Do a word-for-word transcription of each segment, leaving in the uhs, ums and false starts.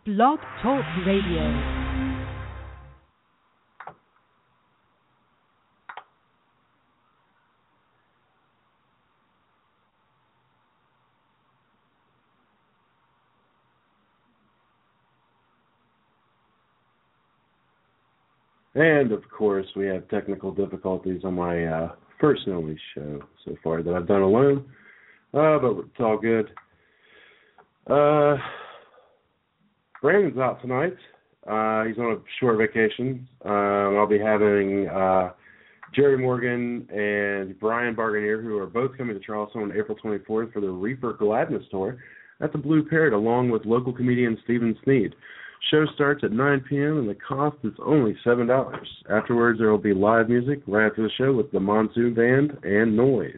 Blog Talk Radio. And, of course, we have technical difficulties on my uh, first and only show so far that I've done alone. Uh, but it's all good. Uh, Brandon's out tonight. Uh, he's on a short vacation. Uh, I'll be having uh, Jerry Morgan and Brian Barganier, who are both coming to Charleston on April twenty-fourth for the Reaper Gladness Tour at the Blue Parrot, along with local comedian Stephen Sneed. Show starts at nine p.m. and the cost is only seven dollars. Afterwards, there will be live music right after the show with the Monsoon Band and Noise.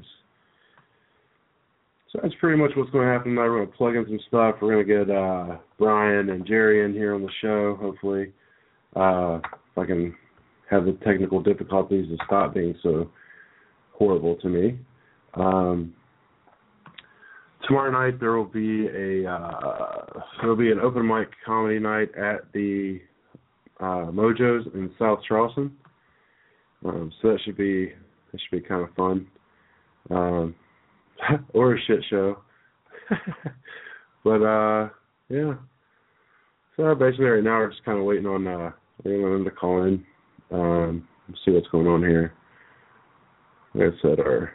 So that's pretty much what's going to happen tonight. We're going to plug in some stuff. We're going to get uh, Brian and Jerry in here on the show, hopefully. Uh, if I can have the technical difficulties to stop being so horrible to me. Um, Tomorrow night there will be a uh, there will be an open mic comedy night at the uh, Mojos in South Charleston. Um, so that should be that should be kind of fun, um, or a shit show. But uh, yeah. So basically right now we're just kind of waiting on uh, waiting on them to call in, um, see what's going on here. Like I said, our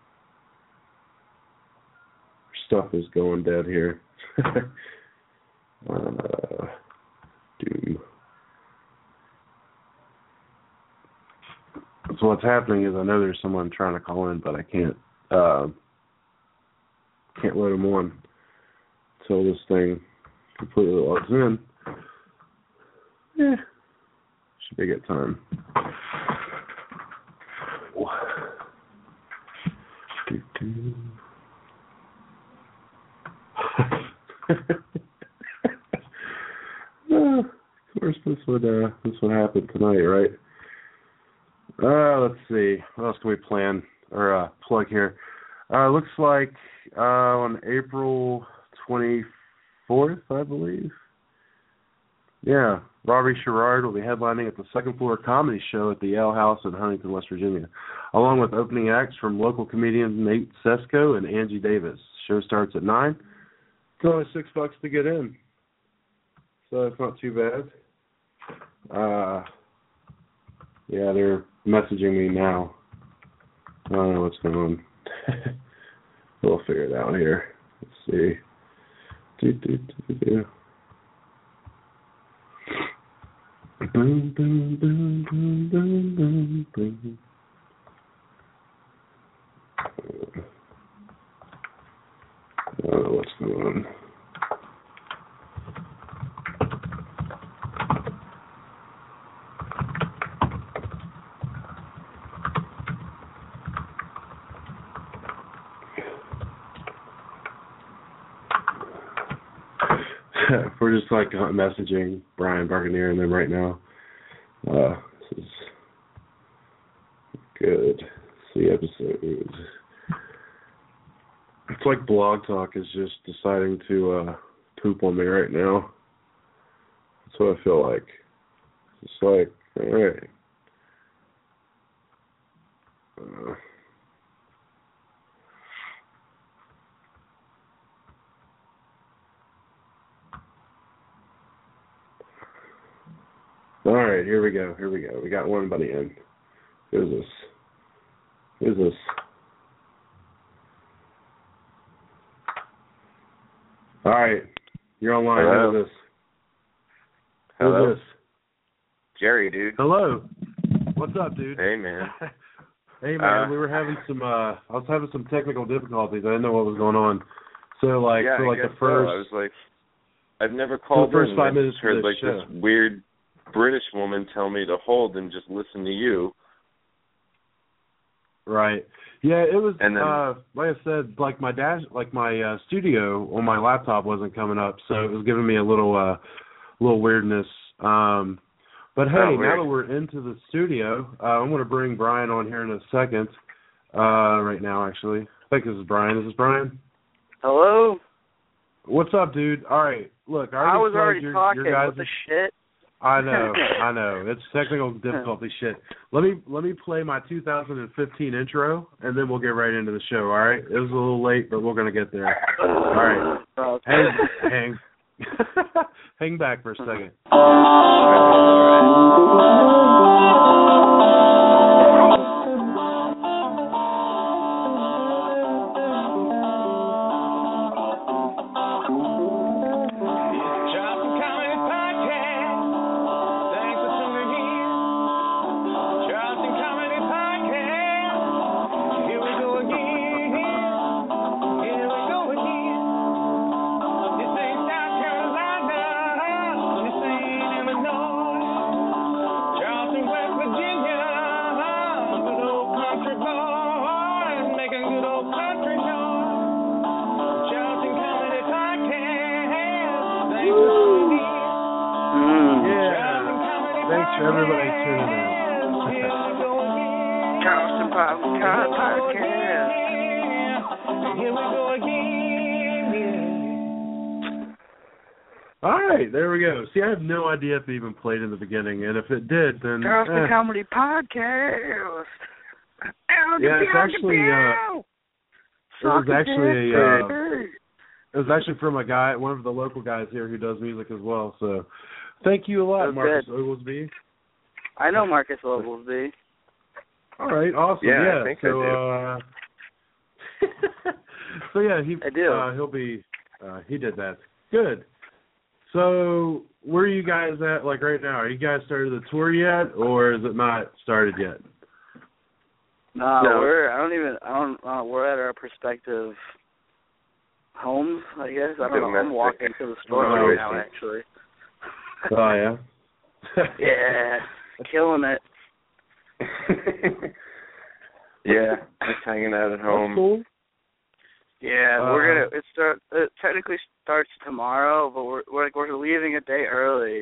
stuff is going dead here. uh, doom. So what's happening is I know there's someone trying to call in, but I can't uh, can't let them on until this thing completely logs in. Yeah, should be a good time. Do-do. uh, of course, this would uh, this would happen tonight, right? Uh, let's see. What else can we plan or uh, plug here? Uh, looks like uh, on April twenty-fourth, I believe. Yeah, Robbie Sherrard will be headlining at the Second Floor Comedy Show at the Ale House in Huntington, West Virginia, along with opening acts from local comedians Nate Sesko and Angie Davis. Show starts at nine. It's only six bucks to get in, so it's not too bad. Uh, yeah, they're messaging me now. I don't know what's going on. We'll figure it out here. Let's see. Do, do, do, do. Boom, boom, boom, boom, boom, boom, boom. I don't know what's going on. We're just like messaging Brian Barganier and them right now. Uh, this is good. See episode. It's like Blog Talk is just deciding to uh, poop on me right now. That's what I feel like. It's like, all right. Uh, all right, here we go. Here we go. We got one buddy in. Who's this? Who's this? All right, you're online. Hello. Who's this? Hello. Who's this? Jerry, dude. Hello. What's up, dude? Hey, man. Hey, man. Uh, we were having some. Uh, I was having some technical difficulties. I didn't know what was going on. So, like, yeah, for like I the guess first, so. I was like, I've never called the first in. five I minutes just heard of like show. this weird British woman tell me to hold and just listen to you. Right. Yeah, it was. And then, uh, like I said, like my dash, like my uh, studio on my laptop wasn't coming up, so it was giving me a little, uh, little weirdness. Um, but hey, oh, now that we're into the studio, uh, I'm going to bring Brian on here in a second. Uh, right now, actually, I think this is Brian. Is this Brian? Hello. What's up, dude? All right. look, I, I was already your, talking. Your guys what the shit? I know, I know. It's technical difficulty shit. Let me let me play my two thousand fifteen intro, and then we'll get right into the show. All right? It was a little late, but we're gonna get there. All right. Okay. Hang, hang, hang back for a second. Everybody tuning in. Charleston Podcast. Here we go again. All right, there we go. See, I have no idea if it even played in the beginning, and if it did, then Charleston eh. Comedy Podcast. Yeah, it's actually uh, it was actually a, uh, it was actually from a guy, one of the local guys here who does music as well. So, thank you a lot, Marcus Oglesby. I know Marcus Oglesby. All right, awesome. Yeah, yeah I think so, I do. Uh, so yeah, he I do. Uh, he'll be. Uh, he did that. Good. So where are you guys at? Like right now, are you guys started the tour yet, or is it not started yet? No, No. we're. I don't even. I don't. Uh, we're at our prospective homes. I guess. I don't know. I'm walking to the store Oh, right now, actually. Oh yeah. Yeah, killing it. Yeah, just hanging out at home. That's cool. Yeah, Uh, we're gonna. It start. It technically starts tomorrow, but we're we're we're leaving a day early.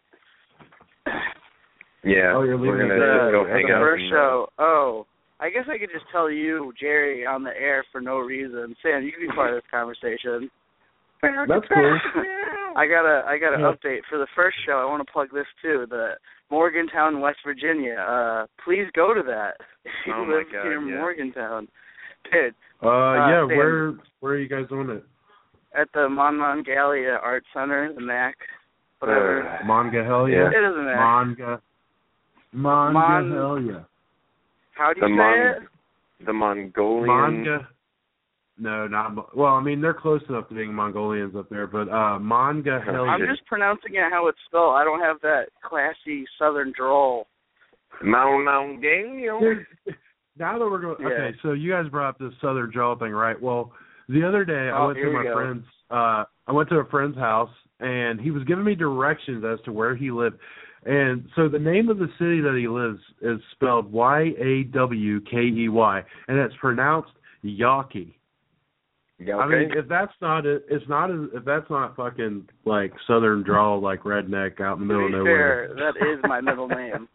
Yeah, Oh, you're we're leaving gonna the, just go the hang the out. first and, show. Oh, I guess I could just tell you, Jerry, on the air for no reason. Sam, you can be part of this conversation. That's cool. I got a I got an Yeah. update for the first show. I want to plug this too. The Morgantown, West Virginia. Uh, please go to that if you Oh, my live God, near yeah. Morgantown. Dude, Uh, Uh, yeah. Sam. Where where are you guys doing it? at the Monongalia Art Center, the M A C, whatever. Uh, Manga hell yeah. it doesn't matter. Manga. Manga Mon- hell yeah. How do you The say Mon- it? The Mongolian. Manga. No, not Mo- well. I mean, they're close enough to being Mongolians up there, but uh, manga hell I'm yeah. just pronouncing it how it's spelled. I don't have that classy Southern drawl. Mongolian. Dude, now that we're going, Yeah. okay, so you guys brought up this Southern drawl thing, right? Well, the other day I Oh, went here to we my go. friend's. Uh, I went to a friend's house, and he was giving me directions as to where he lived. And so the name of the city that he lives is spelled Y A W K E Y, and it's pronounced Yawkey. Yeah, I okay. mean, if that's not it, it's not as- if that's not fucking like Southern drawl, like redneck out in the To middle of be nowhere. fair, that is my middle name.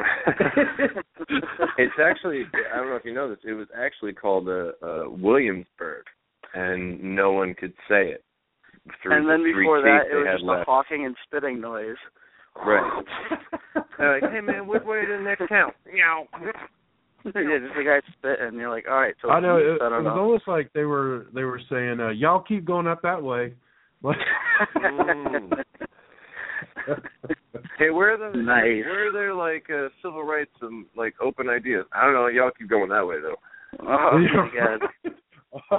It's actually, I don't know if you know this, it was actually called uh, uh, Williamsburg, and no one could say it. Through And then the three before that, teeth it they was had just left. a hawking and spitting noise. Right. They're like, hey man, which way to the next town? Meow. Yeah, just the guy spitting, and you're like, all right, so I know it, I it don't was know. almost like they were they were saying, uh, "Y'all keep going up that way." Like, Mm. Hey, where are the Nice. where are there like uh, civil rights and like open ideas? I don't know. Y'all keep going that way though. Oh my god.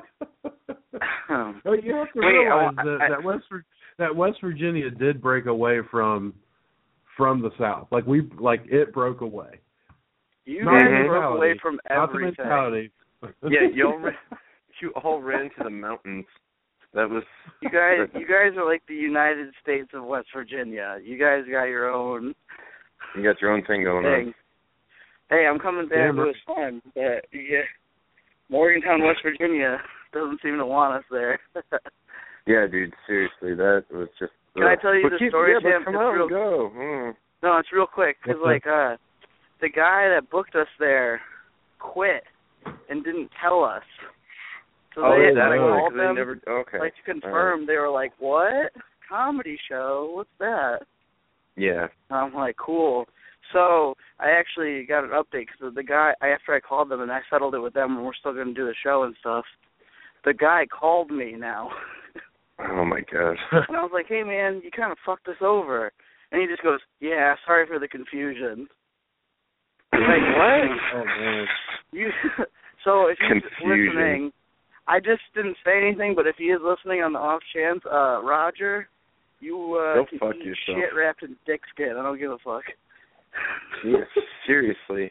Oh, you have to Wait, realize I- that, I- that West Vir- that West Virginia did break away from from the South. Like we like it broke away. You Not guys the broke mentality, away from Not the everything. mentality. Yeah, y'all ran, you all ran to the mountains. That was You guys, you guys are like the United States of West Virginia. You guys got your own You got your own thing going thing. on. Hey, I'm coming back Damn with right. a son, but yeah, Morgantown, West Virginia doesn't seem to want us there. Yeah, dude. Seriously, that was just. Can I tell you but the keep, story, yeah, but Sam? come It's on, real- go. Mm. No, it's real quick because What's like uh, the guy that booked us there quit and didn't tell us. So Oh, they, that I no. called they them never. Okay. like to confirm. They were like, "What?" comedy show. What's that? Yeah. And I'm like, cool. So I actually got an update because the guy, after I called them and I settled it with them and we're still going to do the show and stuff, the guy called me now. Oh, my God. And I was like, hey, man, you kind of fucked us over. And he just goes, yeah, sorry for the confusion. Like, what? Oh, man. You, so if he's Confusion. listening, I just didn't say anything, but if he is listening on the off chance, uh, Roger, you uh, Go can fuck eat yourself. shit wrapped in dick skin. I don't give a fuck. Yeah, seriously.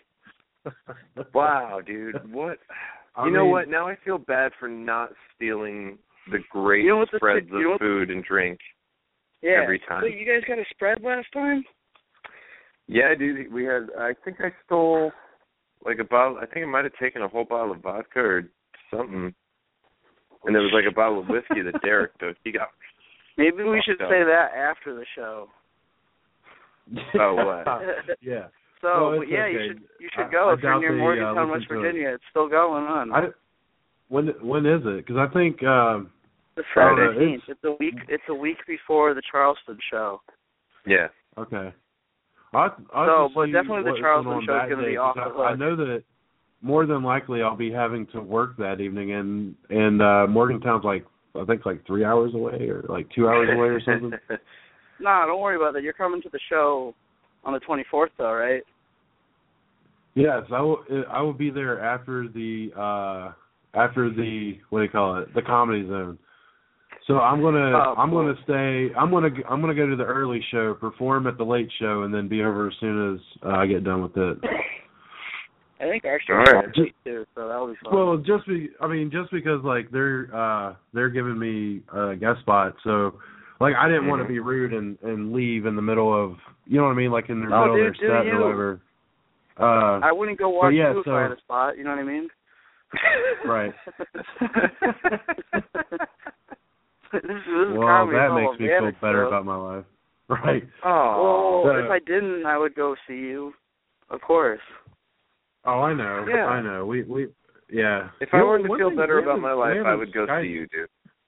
Wow, dude. What? I you know mean, what? Now I feel bad for not stealing the great You know what the- spreads you know of what- food and drink Yeah. every time. Wait, you guys got a spread last time? Yeah, dude. We had. I think I stole like a bottle. I think I might have taken a whole bottle of vodka or something. And there was like a bottle of whiskey that Derek took. He got. Maybe we should up. say that after the show. Oh, what? Yeah. So, Well, but it's yeah, okay. you should you should I- go I if you're doubt near they, uh, Morgantown, West listen to it. Virginia. It's still going on. I, when when is it? Because I think um, The Friday. seventeenth. It's a week. It's a week before the Charleston show. Yeah. okay. I, I So, to but see definitely the what's Charleston going on show's that gonna day, be off 'cause the I, I hook. know that more than likely I'll be having to work that evening, and and uh, Morgantown's like I think like three hours away or like two hours away or something. Nah, don't worry about that. You're coming to the show on the twenty-fourth, though, right? Yes, I will. I will be there after the uh, after the what do you call it? The Comedy Zone. So I'm gonna Oh, I'm cool. gonna stay. I'm gonna I'm gonna go to the early show, perform at the late show, and then be over as soon as uh, I get done with it. I think our show All is right. next week, too, so that'll be fun. Well, just be I mean just because like they're uh, they're giving me a guest spot, so like I didn't want to Mhm. be rude and and leave in the middle of you know what I mean, like in the Oh, middle dude, of do their set you. or whatever. Uh, I wouldn't go watch yeah, you if so- I had a spot. You know what I mean? Right. this is, this is Well, comedy. that it's all makes me feel organic, better so. about my life. Right. Oh. Well, So- if I didn't, I would go see you. Of course. Oh, I know. Yeah. I know. We we yeah. If You I know, wanted to one feel thing- better we about haven't- my we life, I haven't would go Skyped. see you, dude.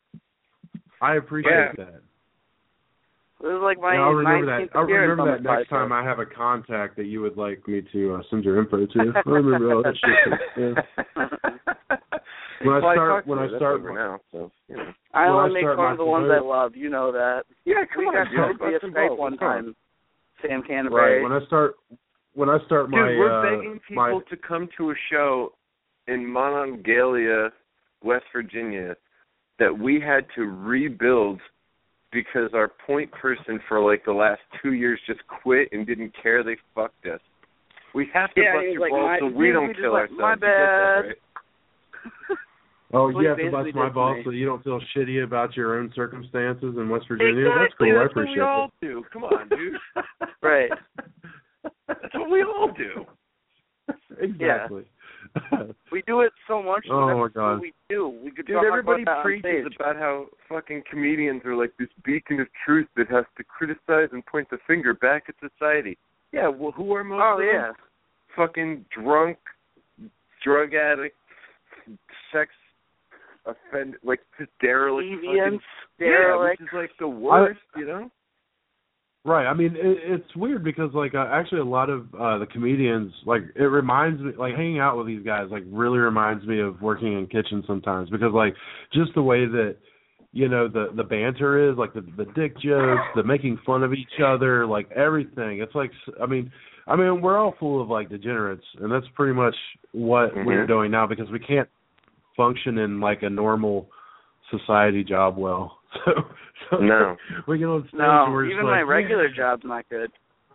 I appreciate Yeah. that. This is like my Yeah, I'll remember nineteenth that. I'll appearance remember on that this next time podcast. I have a contact that you would like me to uh, send your info to. I remember all that shit. Yeah. When I Well, start talked to when her. I That's start over now, so you know. I when I only make start fun my of the ones I promote- love. You know that. Yeah, come we on, got dude. to via Bust some Skype balls. one Come on. time. Sam Canterbury. right when I start when I start Dude, my we're uh, begging people my to come to a show in Monongalia, West Virginia, that we had to rebuild because our point person for like the last two years just quit and didn't care. They fucked us. We have to Yeah, bust he your was like, balls my- so dude, we we don't just kill like, ourselves. my You get that, bad. right? oh That's you have what to he bust basically my did to balls me. so you don't feel shitty about your own circumstances in West Virginia. Exactly. That's cool. I That's what appreciate we all it. do. Come on, dude. Right. That's what we all do. Exactly. We do it so much. Oh, that's my God. what we do. We could Dude, talk everybody about that on preaches stage. about how fucking comedians are like this beacon of truth that has to criticize and point the finger back at society. Yeah, well, who are most Oh of yeah. them? Fucking drunk, drug addict, sex offend, like just derelict. Deviants, fucking, yeah, derelict. which is like the worst, you know? Right. I mean, it, it's weird because, like, uh, actually, a lot of uh, the comedians, like, it reminds me, like, hanging out with these guys, like, really reminds me of working in kitchens sometimes because, like, just the way that, you know, the the banter is, like, the the dick jokes, the making fun of each other, like, everything. It's like, I mean, I mean, we're all full of, like, degenerates, and that's pretty much what Mhm. we're doing now because we can't function in, like, a normal society job well. So, so No. we get on stage and No, we're just even like, my regular yeah. job's not good.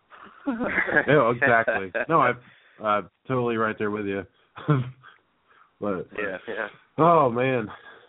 Yeah, exactly. No, I'm uh, totally right there with you. But Yeah, yeah. oh man,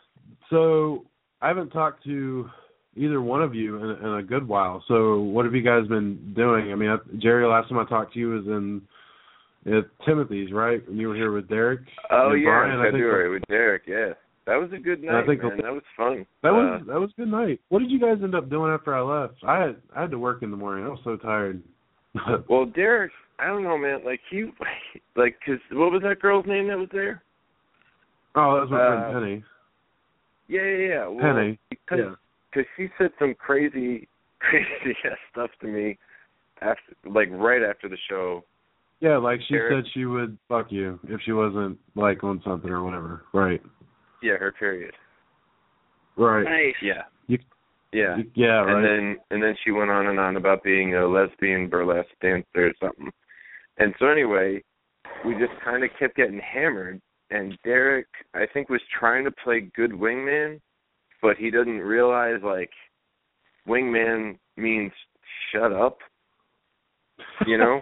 so I haven't talked to either one of you in, in a good while. So what have you guys been doing? I mean, I, Jerry, last time I talked to you was in at Timothy's, right? When you were here with Derek. Oh, and yeah, Brian, in I think February with Derek, yeah. That was a good I night, think man. the- That was fun. That was Uh, that was a good night. What did you guys end up doing after I left? I had I had to work in the morning. I was so tired. well, Derek, I don't know, man. Like, he, like, cause what was that girl's name that was there? Oh, that was my Uh, friend Penny. Yeah, yeah, yeah. Well, Penny. Because, Yeah. because she said some crazy, crazy ass stuff to me, after, like right after the show. Yeah, like she Derek, said she would fuck you if she wasn't like on something or whatever. Right. Yeah, her period. Right. Nice. Yeah. You, yeah. You, yeah. Right. And then and then she went on and on about being a lesbian burlesque dancer or something. And so anyway, we just kind of kept getting hammered. And Derek, I think, was trying to play good wingman, but he doesn't realize, like, wingman means shut up, you know?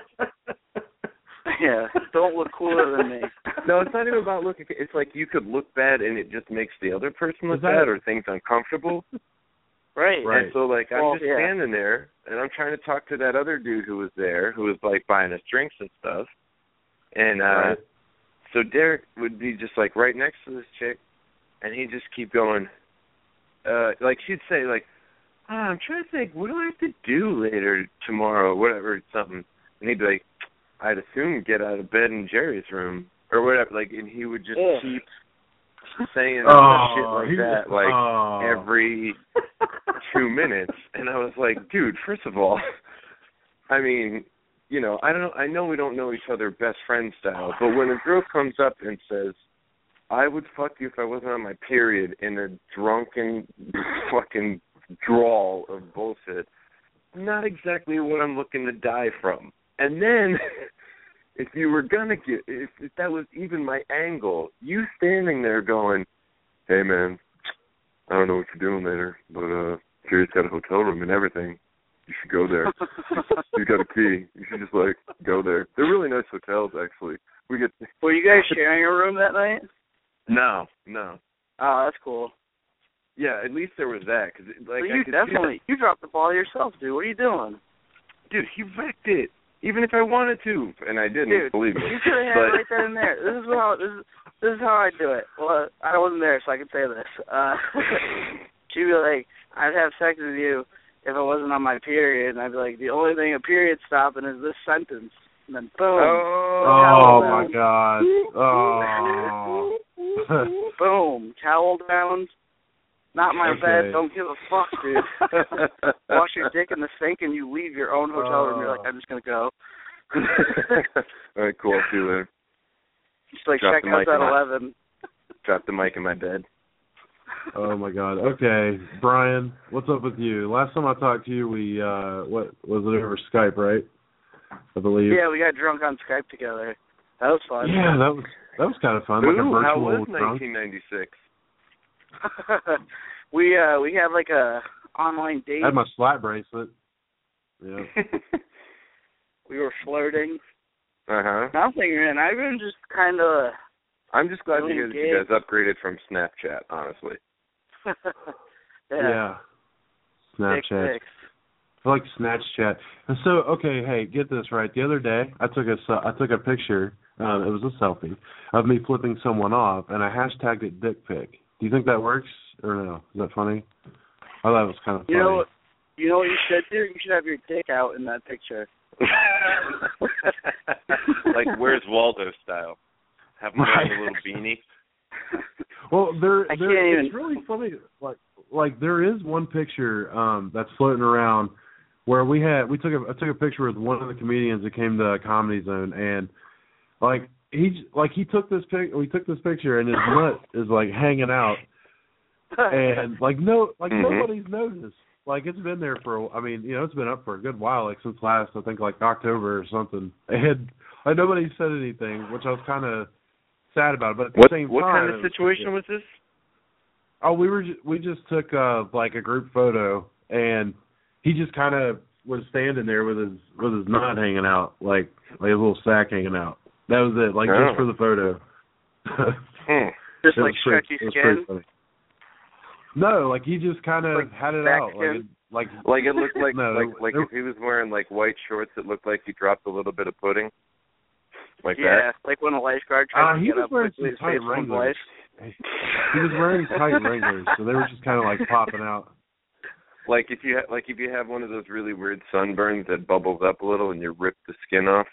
Yeah, don't look cooler than me. No, it's not even about looking. It's like you could look bad and it just makes the other person look Is that bad or things uncomfortable. Right. Right. And so, like, I'm Well, just yeah. standing there, and I'm trying to talk to that other dude who was there, who was, like, buying us drinks and stuff. And uh, Right. so Derek would be just, like, right next to this chick, and he'd just keep going. Uh, like, she'd say, like, ah, I'm trying to think, what do I have to do later tomorrow, whatever, something. And he'd be like, I'd assume get out of bed in Jerry's room, or whatever. Like, and he would just Ugh. keep saying Oh, shit like he- that, like, oh. every two minutes. And I was like, dude, first of all, I mean, you know, I don't know, I know we don't know each other best friend style, but when a girl comes up and says, I would fuck you if I wasn't on my period, in a drunken fucking drawl of bullshit, not exactly what I'm looking to die from. And then, if you were gonna get, if, if that was even my angle, you standing there going, hey man, I don't know what you're doing later, but uh, Jerry's got a hotel room and everything. You should go there. He's got a key. You should just, like, go there. They're really nice hotels, actually. We get. Were you guys sharing a room that night? No, no. Oh, that's cool. Yeah, at least there was that. Cause it, like, so I you could definitely, you dropped the ball yourself, dude. What are you doing? Dude, he wrecked it. Even if I wanted to, and I didn't, Dude, believe me. you should have had But- it right then and there. This is how this is this is how I do it. Well, I wasn't there, so I can say this. Uh, she'd be like, "I'd have sex with you if I wasn't on my period," and I'd be like, "The only thing a period stopping is this sentence." And then boom, Oh, towel my down. God. Oh. Boom, towel down. Not my Okay. bed. Don't give a fuck, dude. Wash your dick in the sink and you leave your own hotel room. You're like, I'm just gonna go. All right, cool. See you later. Just like Drop check the out mic at in my- eleven. Drop the mic in my bed. Oh my God. Okay, Brian, what's up with you? Last time I talked to you, we uh, what was it over Skype, right? I believe. Yeah, we got drunk on Skype together. That was fun. Yeah, that was that was kind of fun, like a Ooh, virtual how was drunk. nineteen ninety-six? we uh we had like a online date. I had my slap bracelet. Yeah. We were flirting. Uh-huh. Nothing, man. I've been just kind of. I'm just glad to Doing hear that you gigs. guys upgraded from Snapchat, honestly. yeah. Yeah. Snapchat. Dick pics. I like Snatch Chat. And so, okay, hey, get this right. The other day, I took a se- I took a picture. Um, it was a selfie of me flipping someone off, and I hashtagged it dick pic. Do you think that works or no? Is that funny? I thought it was kind of funny. You know, you know what you should do? You should have your dick out in that picture. Like, where's Waldo style? Have him wearing a little beanie. Well, there, I there can't it's really funny. Like, like there is one picture um, that's floating around where we had we took a I took a picture with one of the comedians that came to Comedy Zone, and like he like he took this pic we took this picture and his nut is like hanging out, and like no like Mhm. nobody's noticed. Like it's been there for a- I mean you know it's been up for a good while, like since last I think like October or something, and like nobody said anything, which I was kind of sad about. But at the What, same what time, kind it of was- situation was this? Oh, we were ju- we just took uh like a group photo, and he just kind of was standing there with his with his knot hanging out, like like a little sack hanging out. That was it, like Oh. just for the photo. Hmm. Just It like was pretty- stretchy it was pretty skin. funny. No, like he just kind of Like had it back out, like skin? it, like Like, it looked like, No, like, like there- if he was wearing, like, white shorts, it looked like he dropped a little bit of pudding. Like Yeah, like when a lifeguard Uh, tries he to get was up wearing quickly some to tight save someone's Wranglers. life. He was wearing tight Wranglers, so they were just kind of like popping out. that? Like if you ha- like if you have one of those really weird sunburns that bubbles up a little and you rip the skin off,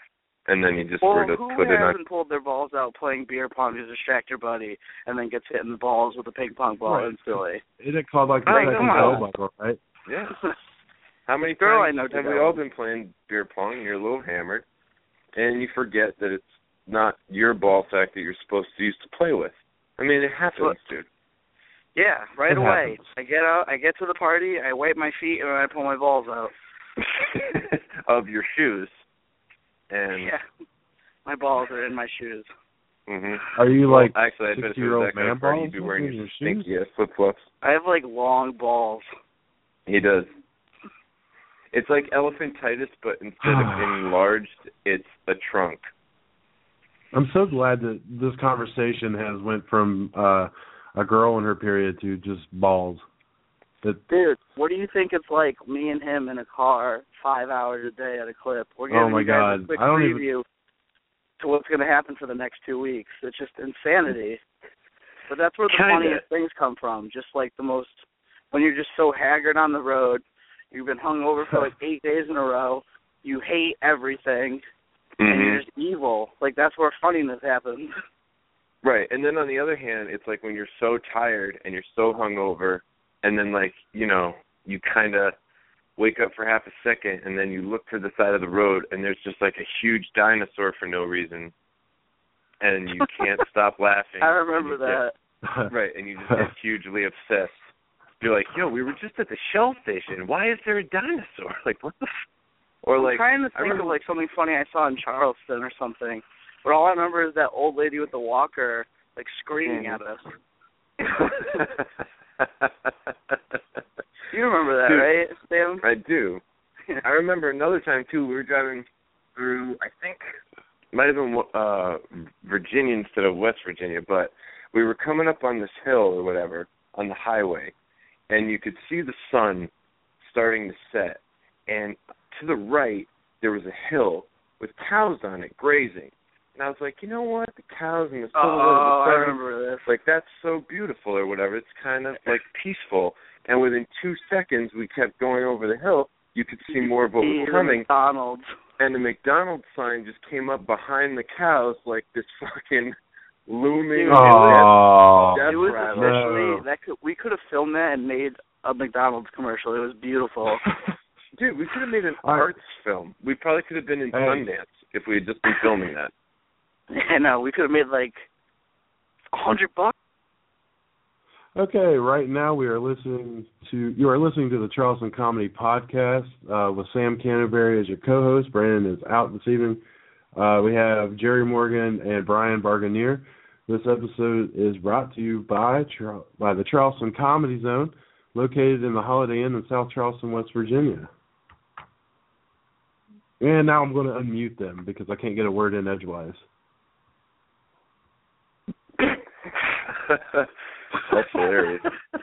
and then you just Well, were to who put it hasn't on. pulled their balls out playing beer pong to distract your buddy, and then gets hit in the balls with a ping pong ball Right. instantly? Isn't it called like the Right, second come bell on. buckle, right? Yeah. How many Girl I times know have to we go. all been playing beer pong and you're a little hammered, and you forget that it's not your ball sack that you're supposed to use to play with? I mean, it happens, What? dude. Yeah, right It away. happens. I get out, I get to the party, I wipe my feet, and then I pull my balls out. Of your shoes. And Yeah, my balls are in my shoes. mhm. Are you Well, like actually, I bet if it sixty-year-old was that kind man of party, balls you'd be wearing in your your shoes? stinky ass flip flops. I have like long balls. He does. It's like elephantitis, but instead of enlarged, it's a trunk. I'm so glad that this conversation has went from uh, a girl in her period to just balls. That Dude, what do you think it's like, me and him in a car, five hours a day at a clip? We're Oh giving my you guys God. a quick I don't even- preview to what's going to happen for the next two weeks. It's just insanity. But that's where the Kinda. funniest things come from. Just like the most, when you're just so haggard on the road, you've been hung over for like eight days in a row, you hate everything, and Mhm. you're just evil. Like, that's where funniness happens. Right, and then on the other hand, it's like when you're so tired and you're so hungover, and then like you know you kind of wake up for half a second, and then you look to the side of the road, and there's just like a huge dinosaur for no reason, and you can't stop laughing. I remember and you that. get- right, and you just get hugely obsessed. You're like, yo, we were just at the Shell station. Why is there a dinosaur? Like, what the? F-? Or I'm like, trying to I think remember- of like something funny I saw in Charleston or something, but all I remember is that old lady with the walker like screaming Mhm. at us. You remember that, Dude, right, Sam? I do. I remember another time too. We were driving through, I think, it might have been uh, Virginia instead of West Virginia, but we were coming up on this hill or whatever on the highway, and you could see the sun starting to set, and to the right there was a hill with cows on it grazing, and I was like, you know what, the cows and the silhouette Oh, of the I sun, remember this. like that's so beautiful or whatever. It's kind of like peaceful. And within two seconds, we kept going over the hill. You could see more of what was The coming. McDonald's. And the McDonald's sign just came up behind the cows like this fucking looming Oh, death It was rattle. officially No. that could, we could have filmed that and made a McDonald's commercial. It was beautiful. Dude, we could have made an All right. arts film. We probably could have been in Hey. Sundance if we had just been filming that. I know, we could have made like a hundred bucks. Okay, right now we are listening to you are listening to the Charleston Comedy Podcast uh, with Sam Canterbury as your co-host. Brandon is out this evening. Uh, we have Jerry Morgan and Brian Barganier. This episode is brought to you by Char- by the Charleston Comedy Zone, located in the Holiday Inn in South Charleston, West Virginia. And now I'm going to unmute them because I can't get a word in edgewise. That's hilarious.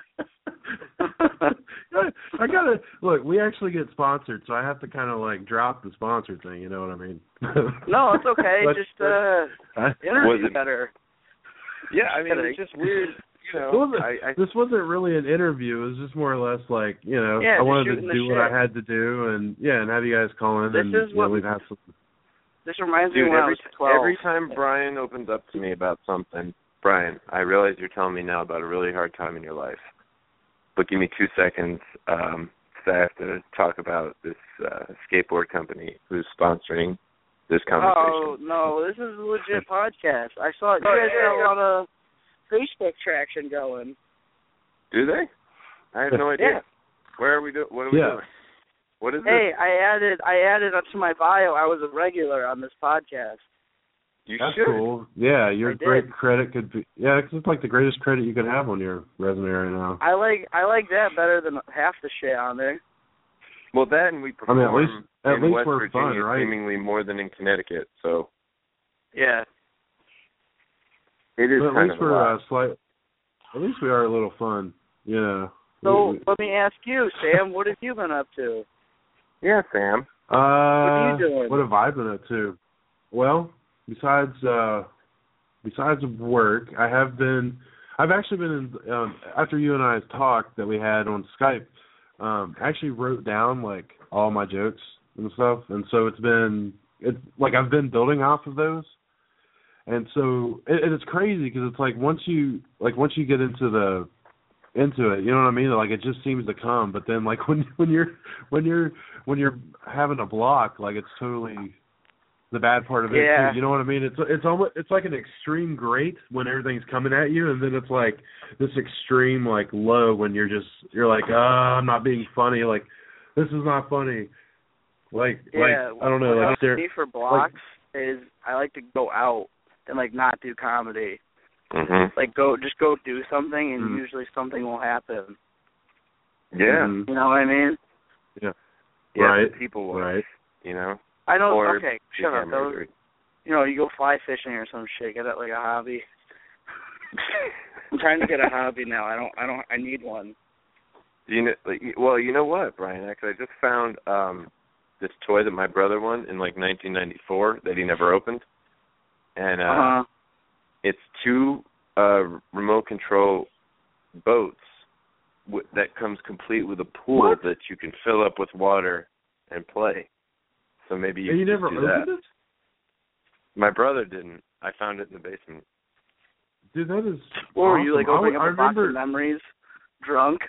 I gotta look. We actually get sponsored, so I have to kind of like drop the sponsor thing. You know what I mean? No, it's okay. But- Just uh, I- interview Was it- better. Yeah, I mean, Kidding. it's just weird. You It know, wasn't- I, I, this wasn't really an interview. It was just more or less like, you know, Yeah, I just wanted to shooting the do what shit. I had to do, and yeah, and have you guys call in, This and is you know, what- we've had some. This reminds dude, me when I every, was twelve. every time Brian opens up to me about something, Brian, I realize you're telling me now about a really hard time in your life. But give me two seconds, um, because I have to talk about this uh, skateboard company who's sponsoring this conversation. Oh no, this is a legit podcast. I saw it. You guys got a lot of Facebook traction going. Do they? I have no idea. Yeah. Where are we doing? What are we Yeah. doing? What is Hey, I added I added up to my bio. I was a regular on this podcast. this? You That's should. cool. Yeah, your I did. great credit could be. Yeah, 'cause it's like the greatest credit you could have on your resume right now. I like I like that better than half the shit on there. Well, that and we I perform mean, at least at in least West we're Virginia fun, right? seemingly more than in Connecticut, so Yeah. it is But at kind least of a we're lot. uh, slight. At least we are a little fun. Yeah. So We- we- let me ask you, Sam, what have you been up to? Yeah, Sam. Uh, are you doing? What have I been up to? Well, besides uh, besides work, I have been. I've actually been in, um, after you and I's talk that we had on Skype. Um, I actually wrote down like all my jokes and stuff, and so it's been it's like I've been building off of those, and so it, and it's crazy because it's like once you like once you get into the into it, you know what I mean? Like it just seems to come, but then like when when you're when you're when you're having a block, like it's totally the bad part of it yeah. too. You know what I mean? It's it's almost it's like an extreme great when everything's coming at you, and then it's like this extreme like low when you're just you're like, oh, I'm not being funny. Like this is not funny. Like yeah, like I don't know. What Like helps me for blocks like, is I like to go out and like not do comedy. Mhm. Like go just go do something, and mm-hmm. usually something will happen. Yeah. Mm-hmm. You know what I mean? Yeah. Yeah. Right. People watch, right. You know. I know. Or okay, shut up. Those, you know, you go fly fishing or some shit. Get that like a hobby. I'm trying to get a hobby now. I don't. I don't. I need one. You know. Like, well, you know what, Brian? Actually, I just found um this toy that my brother won in like nineteen ninety-four that he never opened, and uh, uh-huh. it's two uh remote control boats w- that comes complete with a pool What? that you can fill up with water and play. So maybe you, and you could never do opened that. it? My brother didn't. I found it in the basement. Dude, that is. What were awesome. you like opening I, up I a remember... box of memories? Drunk?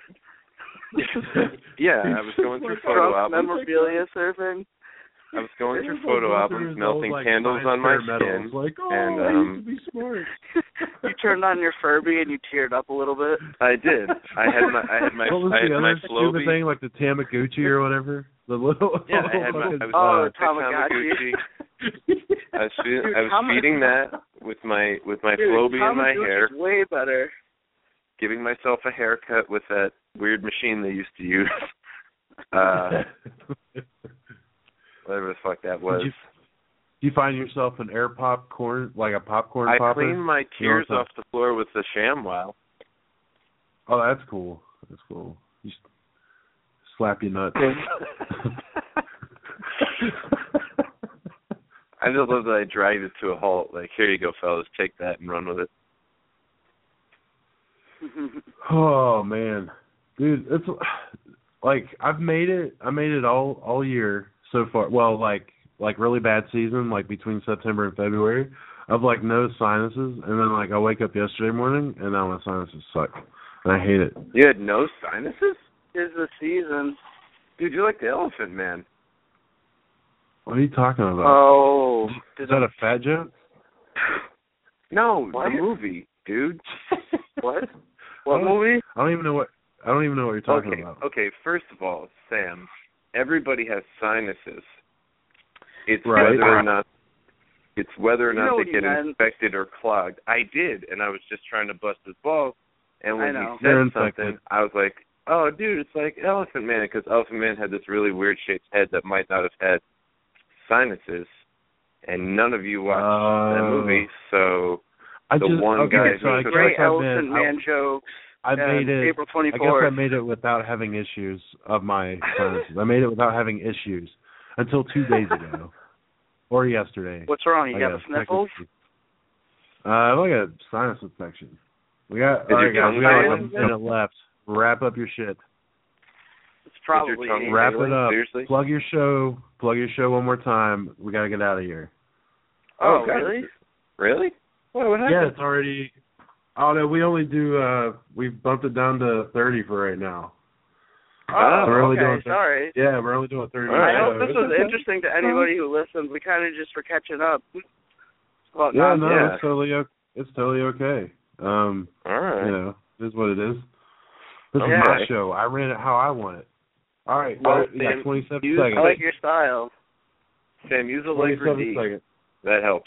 Yeah, I was going through photo Drunk albums. memorabilia surfing? I was going through It was photo like albums, those melting old, like, candles science on my fair skin, medals. Like, oh, and I um, used to be smart. You turned on your Furby and you teared up a little bit. I did. I had my, I had my, what was I had the my other stupid Floby. thing, like the Tamagotchi or whatever? The little. Yeah, I had my, I was, Oh, uh, Tamagotchi. I was, feed, Dude, I was Tamag- feeding that with my with my Dude, Floby in my hair, Tamagotchi's way better. giving myself a haircut with that weird machine they used to use. Uh, whatever the fuck that was. Did you, do you find yourself an air popcorn, like a popcorn I popper? cleaned my tears You know off the floor with the ShamWow. Oh, that's cool. That's cool. You s- slap your nuts. I just love that I dragged it to a halt. Like, here you go, fellas, take that and run with it. Oh man, dude, it's like I've made it. I made it all all year so far. Well, like like really bad season, like between September and February, of like no sinuses, and then like I wake up yesterday morning and now my sinuses suck, and I hate it. You had no sinuses? It's the season. Dude, you're like the Elephant Man. What are you talking about? Oh. Is that a fat joke? No, What? the movie, dude. What? What I don't- movie? I don't even know what. I don't even know what you're talking okay, about. okay. First of all, Sam, everybody has sinuses. It's Right. whether or not it's whether or You not know they what he get meant. infected or clogged. I did, and I was just trying to bust his balls. And when I know. he They're said something, infected. I was like, "Oh, dude, it's like Elephant Man," because Elephant Man had this really weird shaped head that might not have had sinuses, and none of you watched Oh. that movie, so I the just, one okay, guy so I who- guess Great I've Elephant been, Man jokes. I, I made uh, it. April I twenty-fourth. guess I made it without having issues of my sinuses. I made it without having issues until two days ago, or yesterday. What's wrong? You I got guess, the sniffles? technically. Uh, I like a sinus infection. We got Is all right, your guys. tongue We got like a bleeding? minute left. Wrap up your shit. It's probably tongue easy. Wrap it Really? up. Seriously? Plug your show. Plug your show one more time. We gotta get out of here. Oh, Okay. really? Really? What, what happened? Yeah, it's already. Oh no, we only do. uh We've bumped it down to thirty for right now. Oh, We're only okay. doing thir- Sorry. Yeah, we're only doing thirty. All right. I hope so this it's was okay. interesting to anybody who listens. We kind of just were catching up. Well, Yeah, not no, Yeah. it's totally o- it's totally okay. Um, All right. you know, it is what it is. This Okay. is my show. I ran it how I want it. All right, Well, all right, we got Sam, twenty-seven you- seconds. I like your style. Sam, use a Lifer twenty-seven D. seconds. That helps.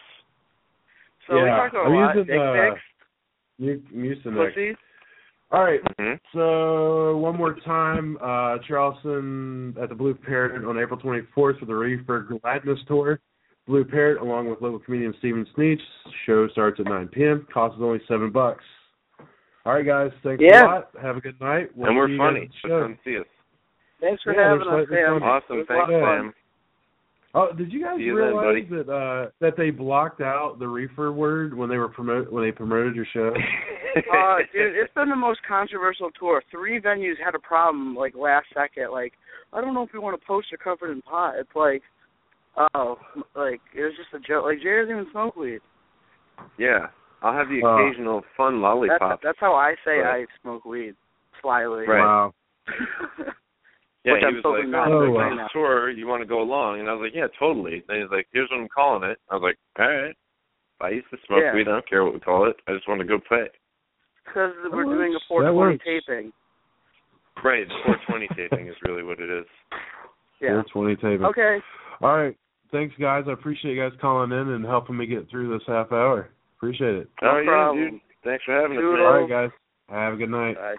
So we Yeah, talked about I'm a lot. using, Dick uh, pics, Mu- Mucinex. pussies. All right, Mm-hmm. so one more time, uh, Charleston at the Blue Parrot on April twenty-fourth for the Reefer Gladness Tour. Blue Parrot, along with local comedian Steven Sneach. Show starts at nine p.m. Cost is only seven bucks. All right, guys, thanks Yeah. a lot. Have a good night. We'll And see we're you guys funny. at the So show. come see us. Thanks for Yeah, having they're us, slightly Sam. funny. Awesome. It was a Thanks, lot of fun. Sam. Oh, did you guys See you then, realize that uh, that they blocked out the reefer word when they were promote when they promoted your show? uh, dude, it's been the most controversial tour. Three venues had a problem, like, last second. Like, I don't know if we want to post or covered in pot. It's like, Oh, like it was just a joke. Like Jerry doesn't even smoke weed. Yeah, I'll have the Uh, occasional fun lollipop. That's, that's how I say Right. I smoke weed, slyly. Right. Wow. Yeah, Which he I'm was totally like, not oh, doing like, right on now. this tour, you want to go along? And I was like, yeah, totally. And he's like, here's what I'm calling it. I was like, all right. If I used to smoke Yeah. weed, I don't care what we call it. I just want to go play. Because we're works. doing a That four twenty works. taping. Right, the four twenty taping is really what it is. Yeah. four twenty taping. Okay. All right. Thanks, guys. I appreciate you guys calling in and helping me get through this half hour. Appreciate it. No oh, yeah, problem. dude. Thanks for having us, Toodles. man. All right, guys. Have a good night. Bye.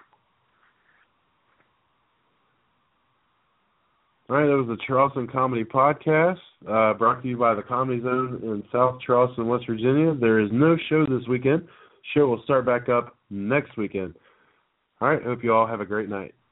All right, that was the Charleston Comedy Podcast, uh, brought to you by the Comedy Zone in South Charleston, West Virginia. There is no show this weekend. Show will start back up next weekend. All right, hope you all have a great night.